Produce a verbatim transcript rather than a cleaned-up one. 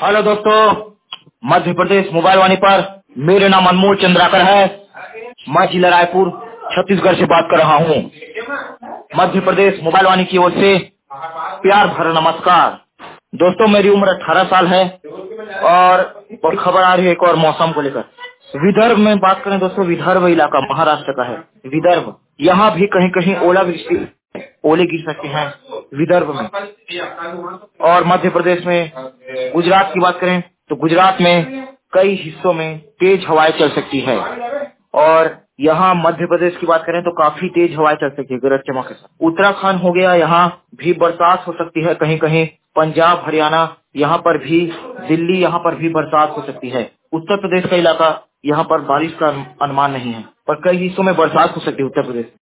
Hello दोस्तों, Madhya Pradesh mobile वाणी पर मेरे नाम अनमोल चंद्राकर है। मैं जिला रायपुर छत्तीसगढ़ से बात कर रहा हूँ। मध्य प्रदेश मोबाइल वाणी की ओर से प्यार भरा नमस्कार। दोस्तों, मेरी उम्र अठारह साल है और बहुत खबर आ रही है एक और मौसम को लेकर। विदर्भ में बात करें दोस्तों, विदर्भ इलाका महाराष्ट्र का है। विदर्भ यहाँ भी कहीं कहीं ओलावृष्टि ओले गिर सकते हैं विदर्भ में। और मध्य प्रदेश में गुजरात की बात करें तो गुजरात में कई हिस्सों में तेज हवाएं चल सकती है। और यहाँ मध्य प्रदेश की बात करें तो काफी तेज हवाएं चल सकती है गरज चमक के साथ। उत्तराखंड हो गया, यहाँ भी बरसात हो सकती है कहीं कहीं। पंजाब, हरियाणा यहाँ पर भी, दिल्ली यहाँ पर भी बरसात हो सकती है। उत्तर प्रदेश का इलाका यहाँ पर बारिश का अनुमान नहीं है, पर कई हिस्सों में बरसात हो सकती है उत्तर प्रदेश।